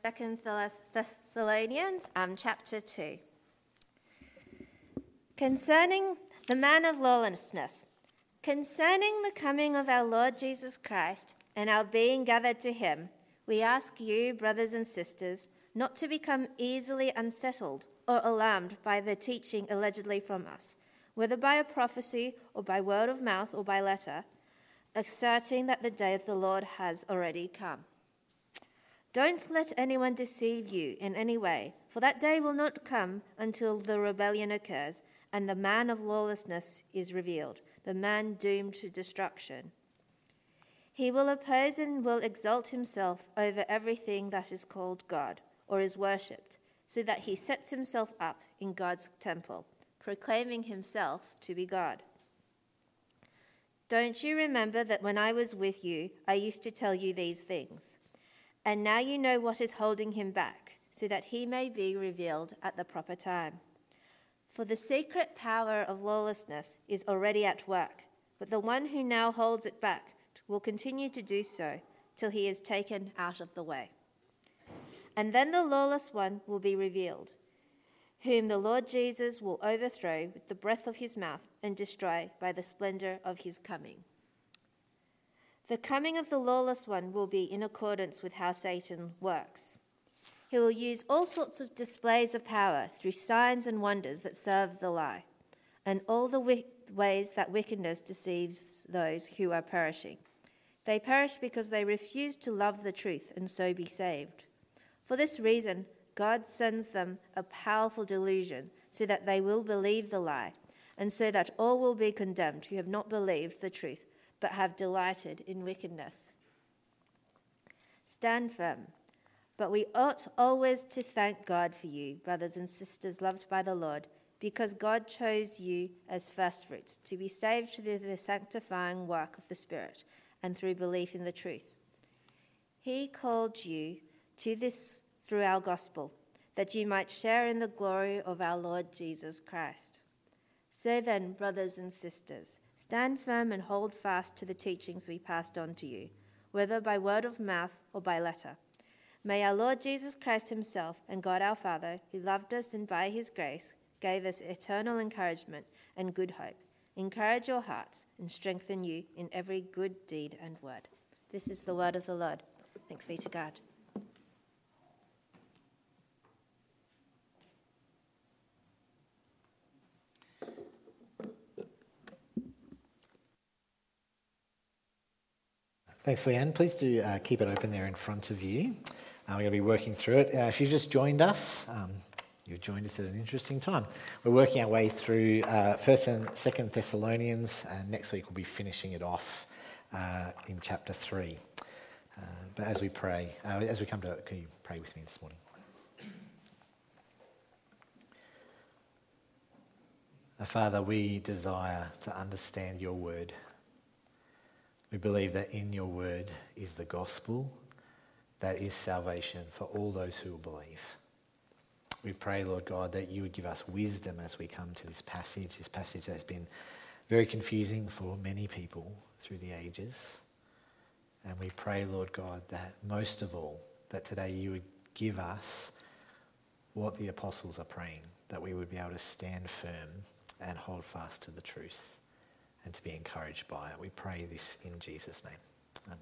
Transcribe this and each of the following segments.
2 Thessalonians chapter 2. Concerning the man of lawlessness, concerning the coming of our Lord Jesus Christ and our being gathered to him, we ask you, brothers and sisters, not to become easily unsettled or alarmed by the teaching allegedly from us, whether by a prophecy or by word of mouth or by letter, asserting that the day of the Lord has already come. Don't let anyone deceive you in any way, for that day will not come until the rebellion occurs and the man of lawlessness is revealed, the man doomed to destruction. He will oppose and will exalt himself over everything that is called God or is worshipped, so that he sets himself up in God's temple, proclaiming himself to be God. Don't you remember that when I was with you, I used to tell you these things? And now you know what is holding him back, so that he may be revealed at the proper time. For the secret power of lawlessness is already at work, but the one who now holds it back will continue to do so till he is taken out of the way. And then the lawless one will be revealed, whom the Lord Jesus will overthrow with the breath of his mouth and destroy by the splendor of his coming. The coming of the lawless one will be in accordance with how Satan works. He will use all sorts of displays of power through signs and wonders that serve the lie, and all the ways that wickedness deceives those who are perishing. They perish because they refuse to love the truth and so be saved. For this reason, God sends them a powerful delusion so that they will believe the lie, and so that all will be condemned who have not believed the truth but have delighted in wickedness. Stand firm. But we ought always to thank God for you, brothers and sisters loved by the Lord, because God chose you as firstfruits to be saved through the sanctifying work of the Spirit and through belief in the truth. He called you to this through our gospel, that you might share in the glory of our Lord Jesus Christ. So then, brothers and sisters, stand firm and hold fast to the teachings we passed on to you, whether by word of mouth or by letter. May our Lord Jesus Christ himself and God our Father, who loved us and by his grace gave us eternal encouragement and good hope, encourage your hearts and strengthen you in every good deed and word. This is the word of the Lord. Thanks be to God. Thanks, Leanne. Please do keep it open there in front of you. We're going to be working through it. If you just joined us, you've joined us at an interesting time. We're working our way through 1st and 2nd Thessalonians, and next week we'll be finishing it off in chapter 3. But as we pray, as we come to it, can you pray with me this morning? Father, we desire to understand your word. We believe that in your word is the gospel, that is salvation for all those who will believe. We pray, Lord God, that you would give us wisdom as we come to this passage that's been very confusing for many people through the ages. And we pray, Lord God, that most of all, that today you would give us what the apostles are praying, that we would be able to stand firm and hold fast to the truth and to be encouraged by it. We pray this in Jesus' name.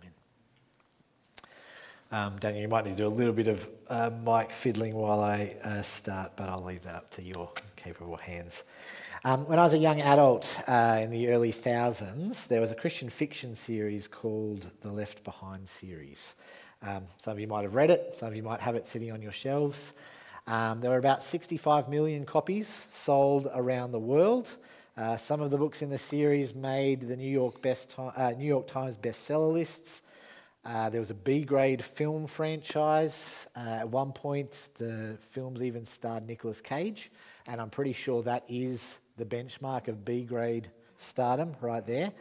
Amen. Daniel, you might need to do a little bit of mic fiddling while I start, but I'll leave that up to your capable hands. When I was a young adult in the early thousands, there was a Christian fiction series called the Left Behind series. Some of you might have read it, some of you might have it sitting on your shelves. There were about 65 million copies sold around the world. Some of the books in the series made the New York Times bestseller lists. There was a B-grade film franchise. At one point, the films even starred Nicolas Cage, and I'm pretty sure that is the benchmark of B-grade stardom right there.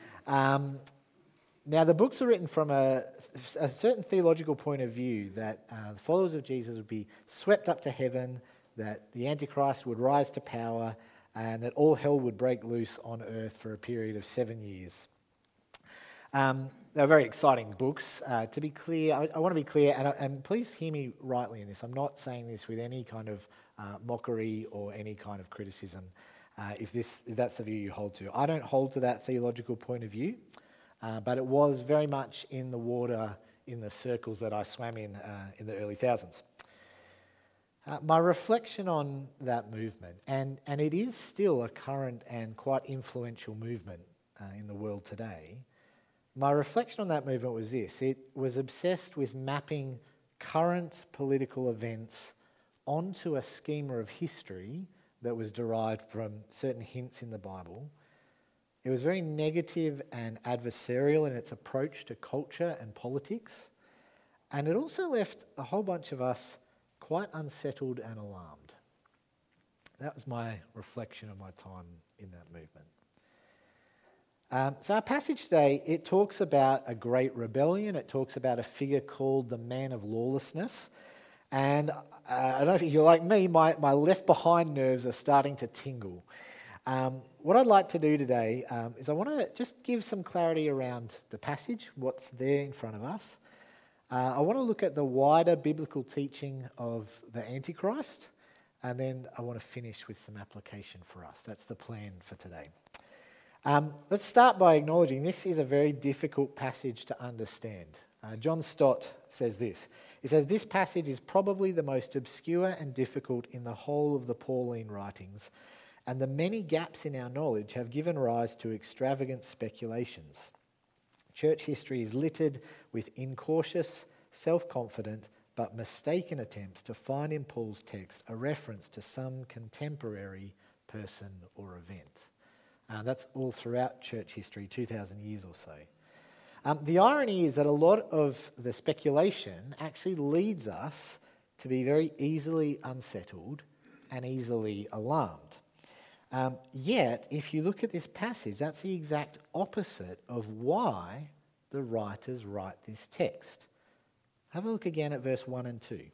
Now, the books are written from a certain theological point of view that the followers of Jesus would be swept up to heaven, that the Antichrist would rise to power, and that all hell would break loose on earth for a period of 7 years. They're very exciting books. To be clear, I want to be clear, and please hear me rightly in this. I'm not saying this with any kind of mockery or any kind of criticism, if that's the view you hold to. I don't hold to that theological point of view, but it was very much in the water in the circles that I swam in the early thousands. My reflection on that movement, and it is still a current and quite influential movement in the world today, my reflection on that movement was this. It was obsessed with mapping current political events onto a schema of history that was derived from certain hints in the Bible. It was very negative and adversarial in its approach to culture and politics, and it also left a whole bunch of us quite unsettled and alarmed. That was my reflection of my time in that movement. So our passage today, it talks about a great rebellion. It talks about a figure called the man of lawlessness. And I don't know if you're like me, my left behind nerves are starting to tingle. What I'd like to do today is I want to just give some clarity around the passage, what's there in front of us. I want to look at the wider biblical teaching of the Antichrist, and then I want to finish with some application for us. That's the plan for today. Let's start by acknowledging this is a very difficult passage to understand. John Stott says this. He says, "This passage is probably the most obscure and difficult in the whole of the Pauline writings, and the many gaps in our knowledge have given rise to extravagant speculations. Church history is littered with incautious, self-confident, but mistaken attempts to find in Paul's text a reference to some contemporary person or event." That's all throughout church history, 2,000 years or so. The irony is that a lot of the speculation actually leads us to be very easily unsettled and easily alarmed. Yet, if you look at this passage, that's the exact opposite of why the writers write this text. Have a look again at verse 1 and 2.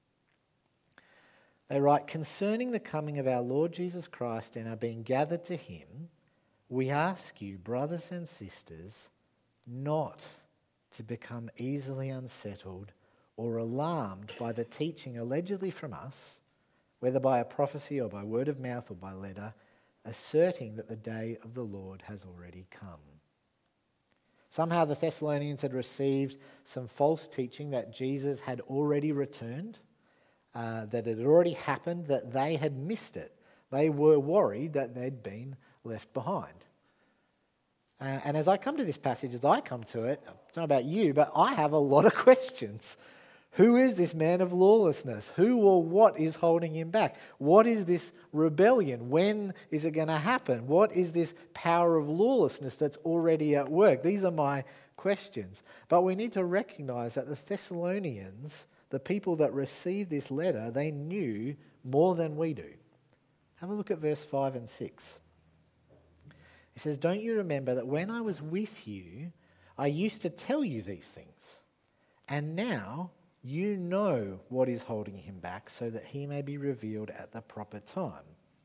They write, "Concerning the coming of our Lord Jesus Christ and our being gathered to him, we ask you, brothers and sisters, not to become easily unsettled or alarmed by the teaching allegedly from us, whether by a prophecy or by word of mouth or by letter, asserting that the day of the Lord has already come." Somehow the Thessalonians had received some false teaching that Jesus had already returned, that it had already happened, that they had missed it. They were worried that they'd been left behind. And as I come to this passage, as I come to it, it's not about you, but I have a lot of questions. Who is this man of lawlessness? Who or what is holding him back? What is this rebellion? When is it going to happen? What is this power of lawlessness that's already at work? These are my questions. But we need to recognize that the Thessalonians, the people that received this letter, they knew more than we do. Have a look at verse 5 and 6. It says, "Don't you remember that when I was with you, I used to tell you these things? And now you know what is holding him back, so that he may be revealed at the proper time."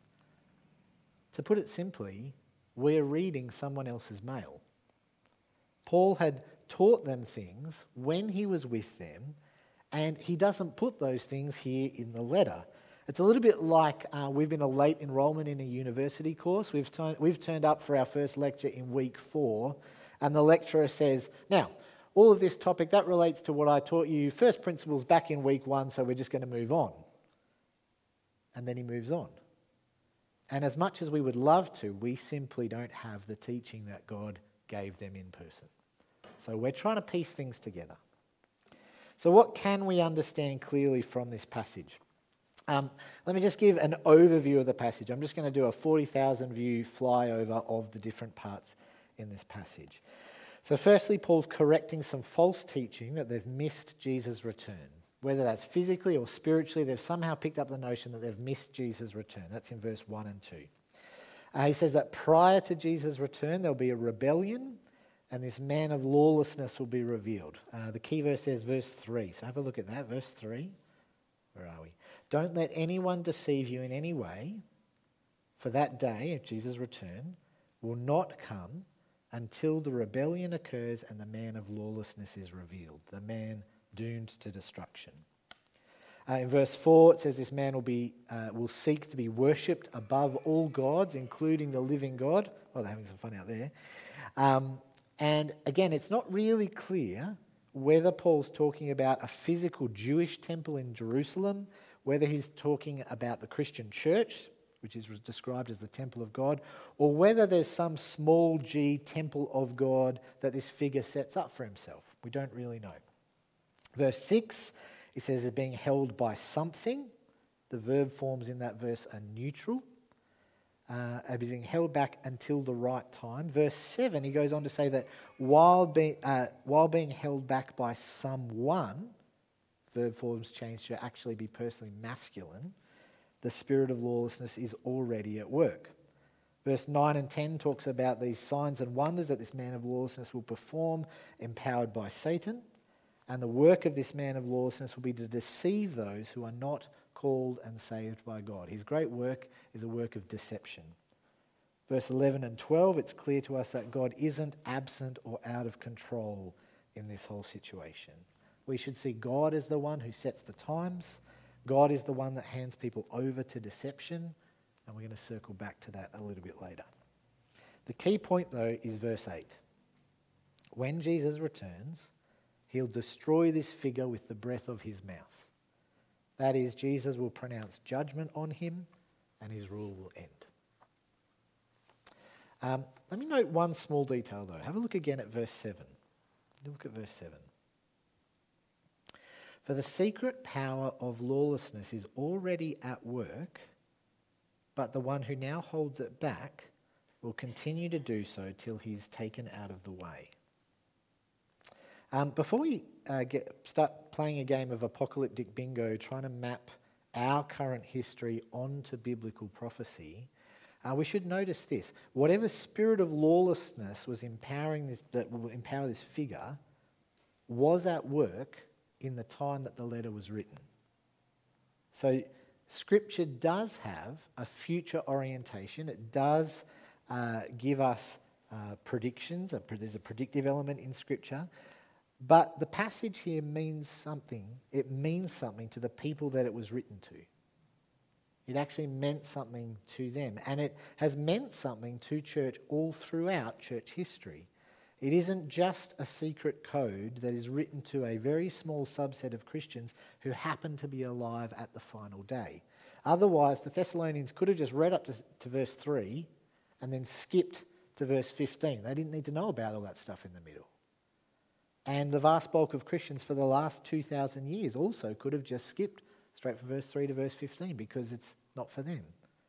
To put it simply, we're reading someone else's mail. Paul had taught them things when he was with them, and he doesn't put those things here in the letter. It's a little bit like we've been a late enrolment in a university course. We've turned up for our first lecture in week 4, and the lecturer says, "Now, all of this topic, that relates to what I taught you first principles back in week 1, so we're just going to move on." And then he moves on. And as much as we would love to, we simply don't have the teaching that God gave them in person. So we're trying to piece things together. So what can we understand clearly from this passage? Let me just give an overview of the passage. I'm just going to do a 40,000 view flyover of the different parts in this passage. So firstly, Paul's correcting some false teaching that they've missed Jesus' return. Whether that's physically or spiritually, they've somehow picked up the notion that they've missed Jesus' return. That's in verse 1 and 2. He says that prior to Jesus' return, there'll be a rebellion, and this man of lawlessness will be revealed. The key verse says verse 3. So have a look at that, verse 3. Where are we? "Don't let anyone deceive you in any way, for that day of Jesus' return will not come until the rebellion occurs and the man of lawlessness is revealed, the man doomed to destruction. In verse 4, it says this man will seek to be worshipped above all gods, including the living God. Oh, they're having some fun out there. And again, it's not really clear whether Paul's talking about a physical Jewish temple in Jerusalem, whether he's talking about the Christian church, which is described as the temple of God, or whether there's some small g temple of God that this figure sets up for himself. We don't really know. Verse 6, it says it's being held by something. The verb forms in that verse are neutral. Being held back until the right time. Verse 7, he goes on to say that while being held back by someone, verb forms change to actually be personally masculine, the spirit of lawlessness is already at work. Verse 9 and 10 talks about these signs and wonders that this man of lawlessness will perform, empowered by Satan. And the work of this man of lawlessness will be to deceive those who are not called and saved by God. His great work is a work of deception. Verse 11 and 12, it's clear to us that God isn't absent or out of control in this whole situation. We should see God as the one who sets the times. God is the one that hands people over to deception, and we're going to circle back to that a little bit later. The key point, though, is verse 8. When Jesus returns, he'll destroy this figure with the breath of his mouth. That is, Jesus will pronounce judgment on him and his rule will end. Let me note one small detail though. Have a look again at verse 7. Look at verse 7. For the secret power of lawlessness is already at work, but the one who now holds it back will continue to do so till he is taken out of the way. Before we start playing a game of apocalyptic bingo, trying to map our current history onto biblical prophecy, we should notice this. Whatever spirit of lawlessness was that will empower this figure was at work in the time that the letter was written. So Scripture does have a future orientation. It does give us predictions. There's a predictive element in Scripture. But the passage here means something. It means something to the people that it was written to. It actually meant something to them. And it has meant something to church all throughout church history. It isn't just a secret code that is written to a very small subset of Christians who happen to be alive at the final day. Otherwise, the Thessalonians could have just read up to verse 3 and then skipped to verse 15. They didn't need to know about all that stuff in the middle. And the vast bulk of Christians for the last 2,000 years also could have just skipped straight from verse 3 to verse 15 because it's not for them.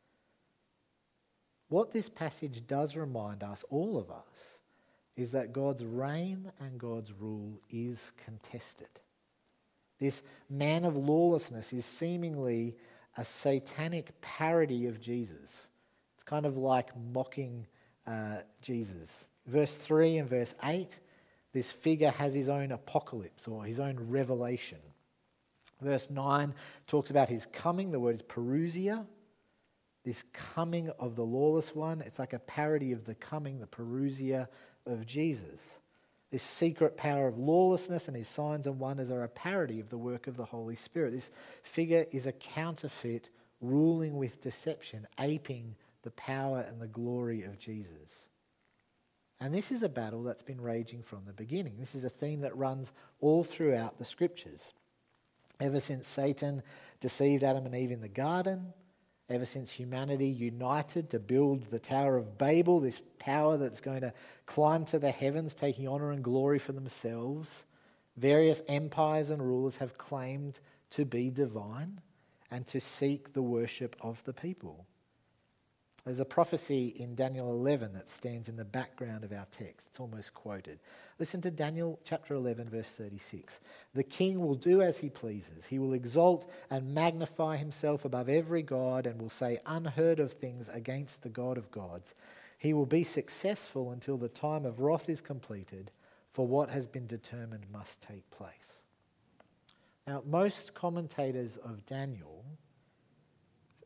What this passage does remind us, all of us, is that God's reign and God's rule is contested. This man of lawlessness is seemingly a satanic parody of Jesus. It's kind of like mocking Jesus. Verse 3 and verse 8, this figure has his own apocalypse or his own revelation. Verse 9 talks about his coming. The word is parousia. This coming of the lawless one. It's like a parody of the coming, the parousia of Jesus. This secret power of lawlessness and his signs and wonders are a parody of the work of the Holy Spirit. This figure is a counterfeit ruling with deception, aping the power and the glory of Jesus. And this is a battle that's been raging from the beginning. This is a theme that runs all throughout the Scriptures. Ever since Satan deceived Adam and Eve in the garden, ever since humanity united to build the Tower of Babel, this power that's going to climb to the heavens, taking honour and glory for themselves, various empires and rulers have claimed to be divine and to seek the worship of the people. There's a prophecy in Daniel 11 that stands in the background of our text. It's almost quoted. Listen to Daniel chapter 11, verse 36. The king will do as he pleases. He will exalt and magnify himself above every god and will say unheard of things against the God of gods. He will be successful until the time of wrath is completed, for what has been determined must take place. Now, most commentators of Daniel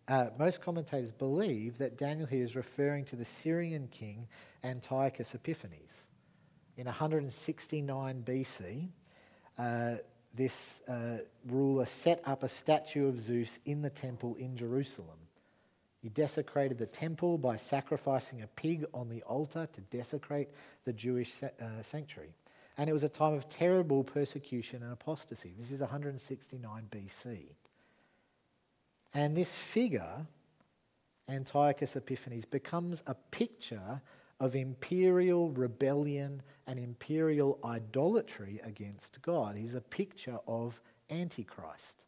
most commentators believe that Daniel here is referring to the Syrian king Antiochus Epiphanes. In 169 BC, this ruler set up a statue of Zeus in the temple in Jerusalem. He desecrated the temple by sacrificing a pig on the altar to desecrate the Jewish sanctuary. And it was a time of terrible persecution and apostasy. This is 169 BC. And this figure, Antiochus Epiphanes, becomes a picture of imperial rebellion and imperial idolatry against God. He's a picture of Antichrist.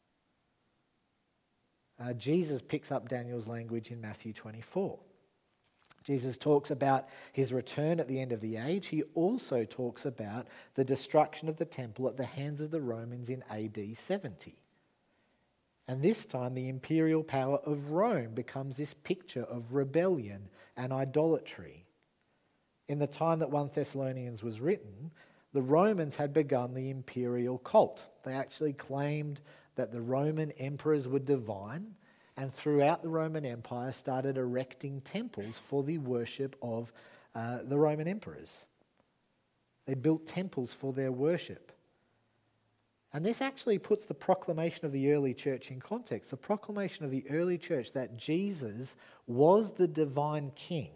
Jesus picks up Daniel's language in Matthew 24. Jesus talks about his return at the end of the age. He also talks about the destruction of the temple at the hands of the Romans in AD 70. And this time the imperial power of Rome becomes this picture of rebellion and idolatry. In the time that 1 Thessalonians was written, the Romans had begun the imperial cult. They actually claimed that the Roman emperors were divine, and throughout the Roman Empire started erecting temples for the worship of the Roman emperors. They built temples for their worship. And this actually puts the proclamation of the early church in context. The proclamation of the early church that Jesus was the divine king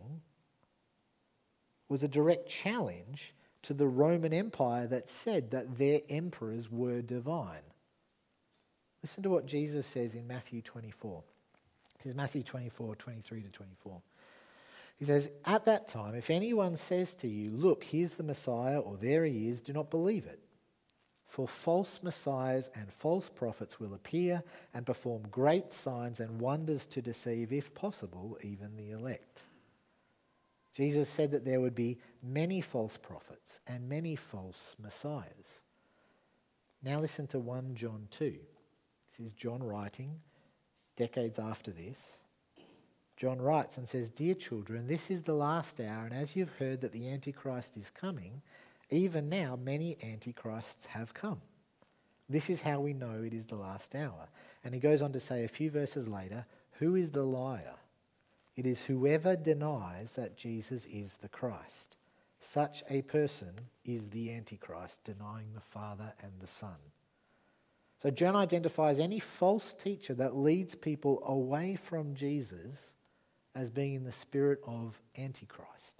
was a direct challenge to the Roman Empire that said that their emperors were divine. Listen to what Jesus says in Matthew 24. This is Matthew 24, 23 to 24. He says, "At that time, if anyone says to you, 'Look, here's the Messiah,' or 'There he is,' do not believe it. For false messiahs and false prophets will appear and perform great signs and wonders to deceive, if possible, even the elect." Jesus said that there would be many false prophets and many false messiahs. Now listen to 1 John 2. This is John writing decades after this. John writes and says, "Dear children, this is the last hour, and as you've heard that the Antichrist is coming, even now many Antichrists have come. This is how we know it is the last hour." And he goes on to say a few verses later, "Who is the liar? It is whoever denies that Jesus is the Christ. Such a person is the Antichrist, denying the Father and the Son." So John identifies any false teacher that leads people away from Jesus as being in the spirit of Antichrist.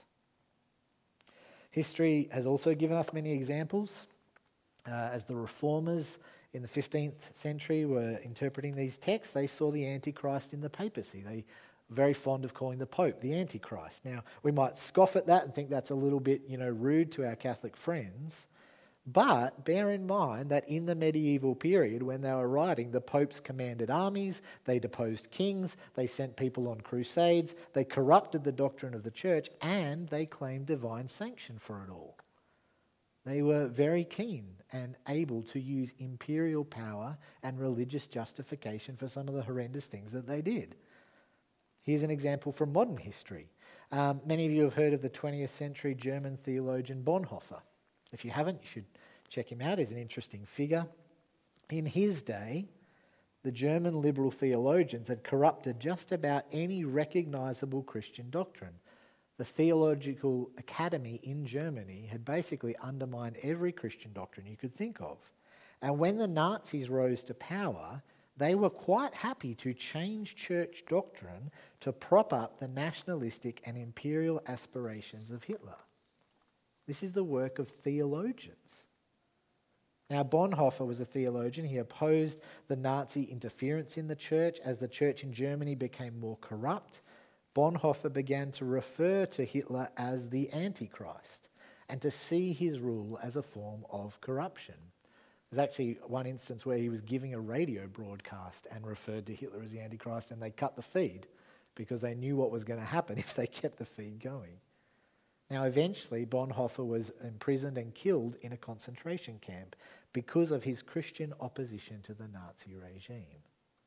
History has also given us many examples. As the reformers in the 15th century were interpreting these texts, they saw the Antichrist in the papacy. They were very fond of calling the Pope the Antichrist. Now, we might scoff at that and think that's a little bit, rude to our Catholic friends. But bear in mind that in the medieval period, when they were writing, the popes commanded armies, they deposed kings, they sent people on crusades, they corrupted the doctrine of the church, and they claimed divine sanction for it all. They were very keen and able to use imperial power and religious justification for some of the horrendous things that they did. Here's an example from modern history. Many of you have heard of the 20th century German theologian Bonhoeffer. If you haven't, you should check him out. He's an interesting figure. In his day, the German liberal theologians had corrupted just about any recognisable Christian doctrine. The Theological Academy in Germany had basically undermined every Christian doctrine you could think of. And when the Nazis rose to power, they were quite happy to change church doctrine to prop up the nationalistic and imperial aspirations of Hitler. This is the work of theologians. Now, Bonhoeffer was a theologian. He opposed the Nazi interference in the church. As the church in Germany became more corrupt, Bonhoeffer began to refer to Hitler as the Antichrist and to see his rule as a form of corruption. There's actually one instance where he was giving a radio broadcast and referred to Hitler as the Antichrist, and they cut the feed because they knew what was going to happen if they kept the feed going. Now, eventually, Bonhoeffer was imprisoned and killed in a concentration camp because of his Christian opposition to the Nazi regime.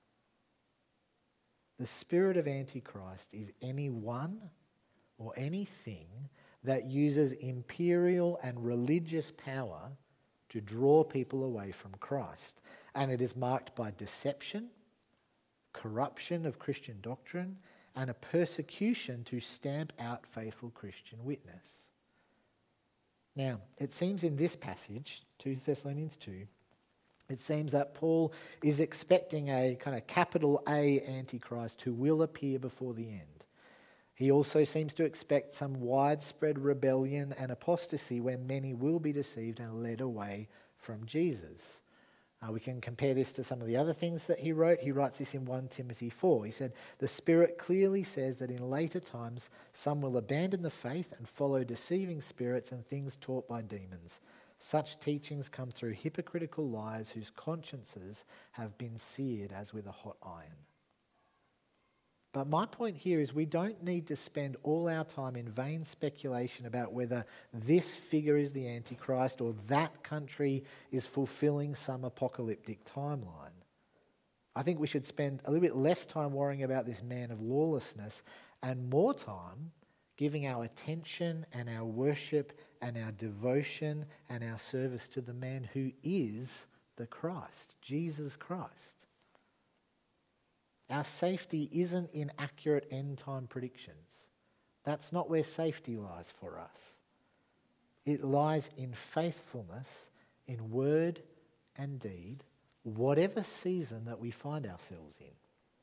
The spirit of Antichrist is anyone or anything that uses imperial and religious power to draw people away from Christ. And it is marked by deception, corruption of Christian doctrine, and a persecution to stamp out faithful Christian witness. Now, it seems in this passage, 2 Thessalonians 2, it seems that Paul is expecting a kind of capital A Antichrist who will appear before the end. He also seems to expect some widespread rebellion and apostasy where many will be deceived and led away from Jesus. We can compare this to some of the other things that he wrote. He writes this in 1 Timothy 4. He said, "The Spirit clearly says that in later times some will abandon the faith and follow deceiving spirits and things taught by demons. Such teachings come through hypocritical lies whose consciences have been seared as with a hot iron." But my point here is we don't need to spend all our time in vain speculation about whether this figure is the Antichrist or that country is fulfilling some apocalyptic timeline. I think we should spend a little bit less time worrying about this man of lawlessness and more time giving our attention and our worship and our devotion and our service to the man who is the Christ, Jesus Christ. Our safety isn't in accurate end-time predictions. That's not where safety lies for us. It lies in faithfulness, in word and deed, whatever season that we find ourselves in.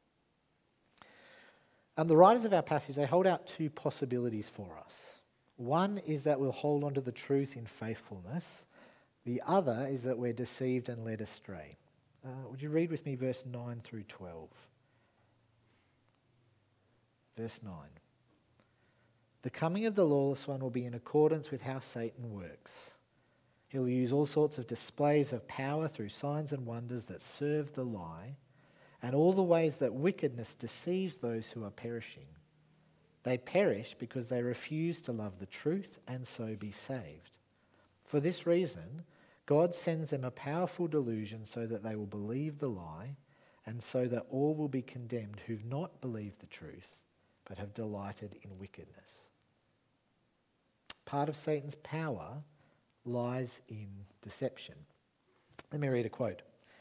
And the writers of our passage, they hold out two possibilities for us. One is that we'll hold on to the truth in faithfulness. The other is that we're deceived and led astray. Would you read with me verse 9 through 12? Verse 9. "The coming of the lawless one will be in accordance with how Satan works. He'll use all sorts of displays of power through signs and wonders that serve the lie, and all the ways that wickedness deceives those who are perishing. They perish because they refuse to love the truth and so be saved. For this reason, God sends them a powerful delusion so that they will believe the lie, and so that all will be condemned who've not believed the truth, but have delighted in wickedness." Part of Satan's power lies in deception. Let me read a quote.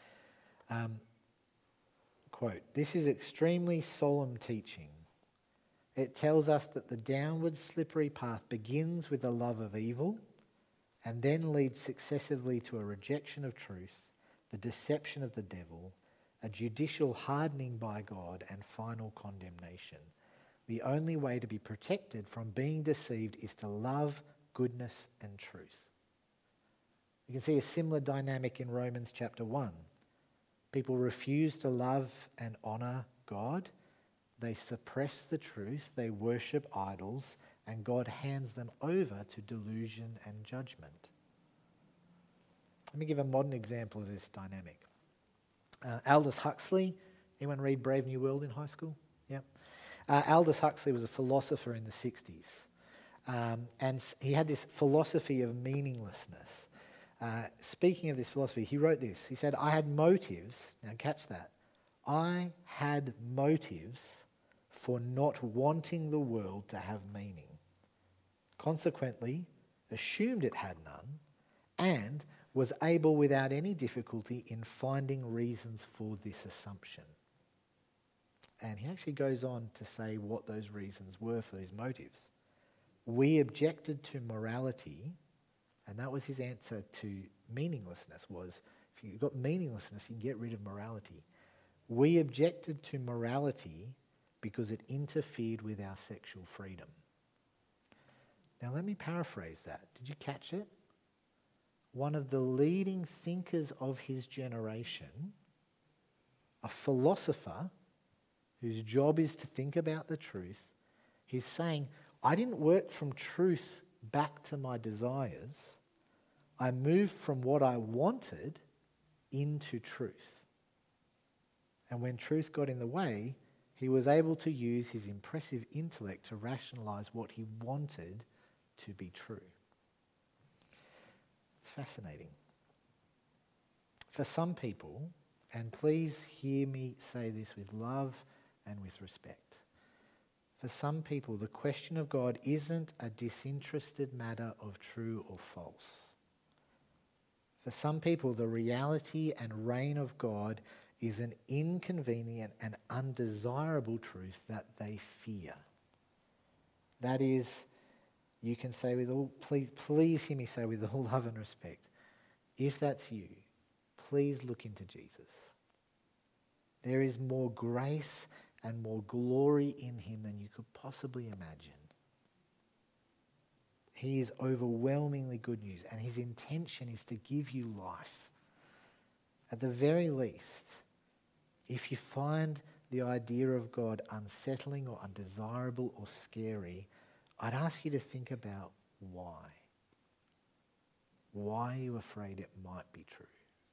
"This is extremely solemn teaching. It tells us that the downward slippery path begins with a love of evil and then leads successively to a rejection of truth, the deception of the devil, a judicial hardening by God, and final condemnation. The only way to be protected from being deceived is to love goodness and truth." You can see a similar dynamic in Romans chapter 1. People refuse to love and honour God. They suppress the truth. They worship idols. And God hands them over to delusion and judgment. Let me give a modern example of this dynamic. Aldous Huxley. Anyone read Brave New World in high school? Yeah. Aldous Huxley was a philosopher in the 60s. And he had this philosophy of meaninglessness. Speaking of this philosophy, he wrote this. He said, "I had motives," now catch that, "I had motives for not wanting the world to have meaning. Consequently, assumed it had none, and was able without any difficulty in finding reasons for this assumption." And he actually goes on to say what those reasons were for his motives. "We objected to morality," and that was his answer to meaninglessness, was if you've got meaninglessness, you can get rid of morality. "We objected to morality because it interfered with our sexual freedom." Now let me paraphrase that. Did you catch it? One of the leading thinkers of his generation, a philosopher whose job is to think about the truth, he's saying, I didn't work from truth back to my desires. I moved from what I wanted into truth. And when truth got in the way, he was able to use his impressive intellect to rationalize what he wanted to be true. It's fascinating. For some people, and please hear me say this with love and with respect, for some people, the question of God isn't a disinterested matter of true or false. For some people, the reality and reign of God is an inconvenient and undesirable truth that they fear. That is, you can say with all, please hear me say with all love and respect, if that's you, please look into Jesus. There is more grace and more glory in him than you could possibly imagine. He is overwhelmingly good news, and his intention is to give you life. At the very least, if you find the idea of God unsettling or undesirable or scary, I'd ask you to think about why. Why are you afraid it might be true?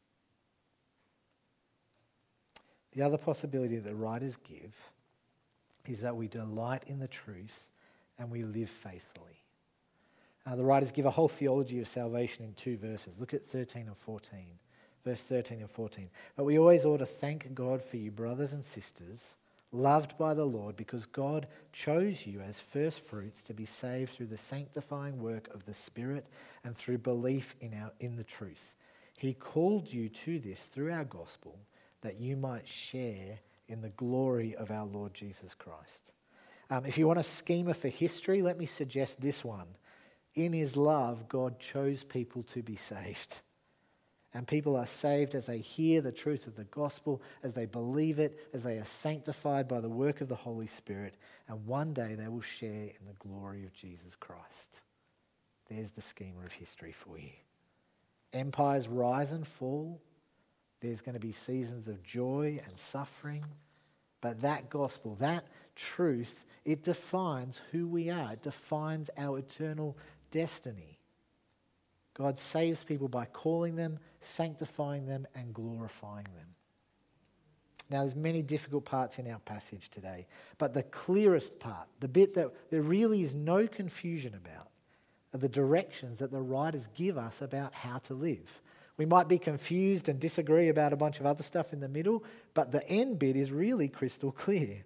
The other possibility that the writers give is that we delight in the truth and we live faithfully. The writers give a whole theology of salvation in 2 verses. Look at 13 and 14. Verse 13 and 14. But we always ought to thank God for you, brothers and sisters, loved by the Lord, because God chose you as first fruits to be saved through the sanctifying work of the Spirit and through belief in the truth. He called you to this through our gospel, that you might share in the glory of our Lord Jesus Christ. If you want a schema for history, let me suggest this one. In his love, God chose people to be saved. And people are saved as they hear the truth of the gospel, as they believe it, as they are sanctified by the work of the Holy Spirit, and one day they will share in the glory of Jesus Christ. There's the schema of history for you. Empires rise and fall. There's going to be seasons of joy and suffering. But that gospel, that truth, it defines who we are. It defines our eternal destiny. God saves people by calling them, sanctifying them, and glorifying them. Now, there's many difficult parts in our passage today, but the clearest part, the bit that there really is no confusion about, are the directions that the writers give us about how to live. We might be confused and disagree about a bunch of other stuff in the middle, but the end bit is really crystal clear.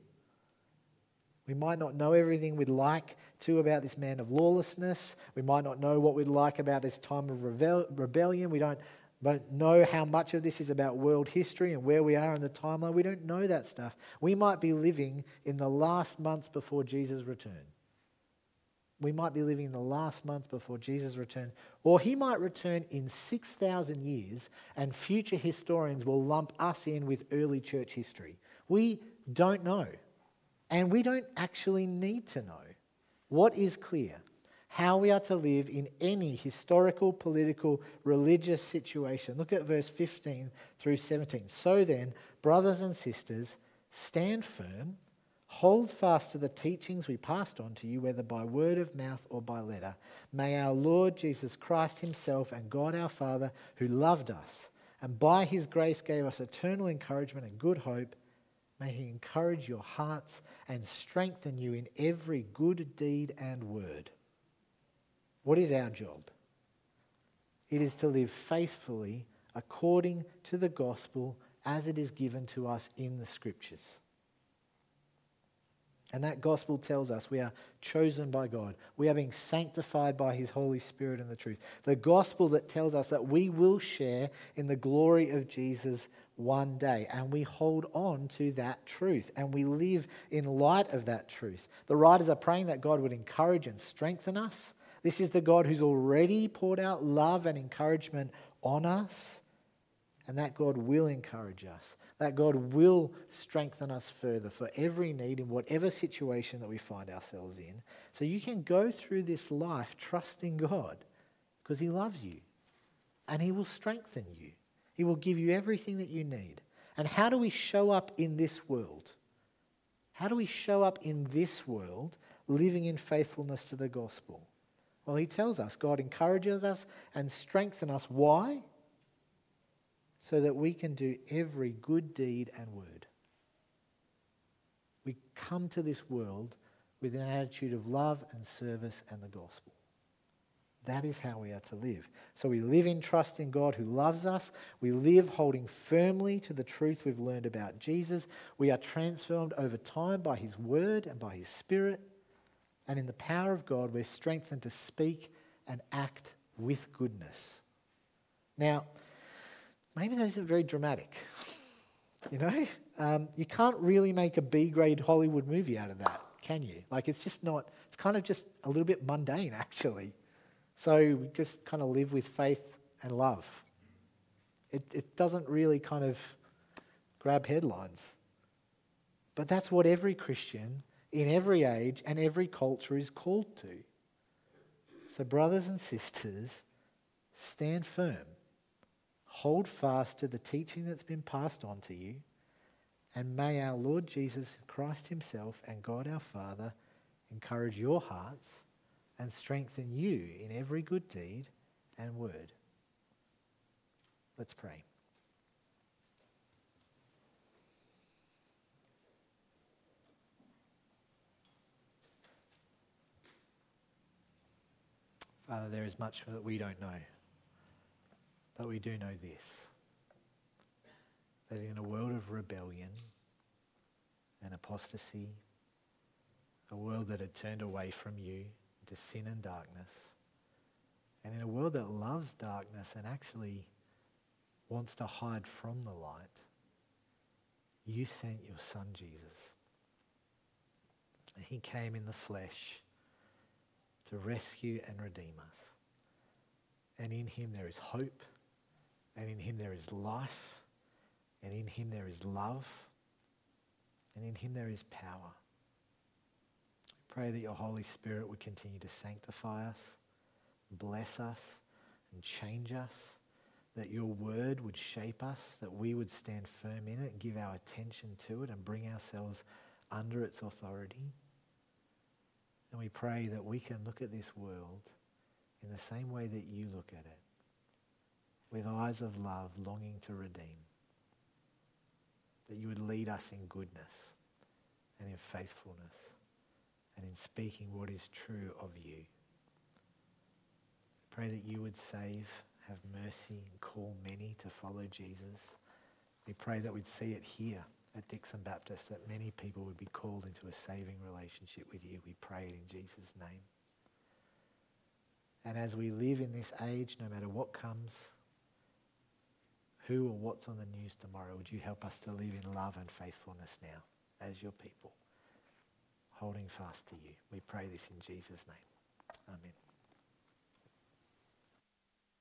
We might not know everything we'd like to about this man of lawlessness. We might not know what we'd like about his time of rebellion. We don't know how much of this is about world history and where we are in the timeline. We don't know that stuff. We might be living in the last months before Jesus' return. We might be living in the last months before Jesus' return. Or he might return in 6,000 years, and future historians will lump us in with early church history. We don't know. And we don't actually need to know. What is clear? How we are to live in any historical, political, religious situation. Look at verse 15 through 17. So then, brothers and sisters, stand firm, hold fast to the teachings we passed on to you, whether by word of mouth or by letter. May our Lord Jesus Christ himself and God our Father, who loved us, and by his grace gave us eternal encouragement and good hope, may he encourage your hearts and strengthen you in every good deed and word. What is our job? It is to live faithfully according to the gospel as it is given to us in the scriptures. And that gospel tells us we are chosen by God. We are being sanctified by his Holy Spirit and the truth. The gospel that tells us that we will share in the glory of Jesus one day. And we hold on to that truth. And we live in light of that truth. The writers are praying that God would encourage and strengthen us. This is the God who's already poured out love and encouragement on us. And that God will encourage us. That God will strengthen us further for every need in whatever situation that we find ourselves in. So you can go through this life trusting God because he loves you. And he will strengthen you. He will give you everything that you need. And how do we show up in this world? How do we show up in this world living in faithfulness to the gospel? Well, he tells us God encourages us and strengthens us. Why? So that we can do every good deed and word. We come to this world with an attitude of love and service and the gospel. That is how we are to live. So we live in trust in God who loves us. We live holding firmly to the truth we've learned about Jesus. We are transformed over time by his word and by his spirit. And in the power of God, we're strengthened to speak and act with goodness. Now, maybe that isn't very dramatic, you know? You can't really make a B-grade Hollywood movie out of that, can you? Like, it's just not, it's kind of just a little bit mundane, actually. So we just kind of live with faith and love. It doesn't really kind of grab headlines. But that's what every Christian in every age and every culture is called to. So brothers and sisters, stand firm. Hold fast to the teaching that's been passed on to you. And may our Lord Jesus Christ himself and God our Father encourage your hearts and strengthen you in every good deed and word. Let's pray. Father, there is much that we don't know, but we do know this, that in a world of rebellion and apostasy, a world that had turned away from you into sin and darkness, and in a world that loves darkness and actually wants to hide from the light, you sent your Son Jesus. And he came in the flesh to rescue and redeem us. And in him there is hope, and in him there is life, and in him there is love, and in him there is power. We pray that your Holy Spirit would continue to sanctify us, bless us, and change us, that your word would shape us, that we would stand firm in it and give our attention to it and bring ourselves under its authority. And we pray that we can look at this world in the same way that you look at it, with eyes of love longing to redeem. That you would lead us in goodness and in faithfulness and in speaking what is true of you. Pray that you would save, have mercy, and call many to follow Jesus. We pray that we'd see it here at Dixon Baptist, that many people would be called into a saving relationship with you. We pray it in Jesus' name. And as we live in this age, no matter what comes, who or what's on the news tomorrow, would you help us to live in love and faithfulness now as your people, holding fast to you. We pray this in Jesus' name. Amen.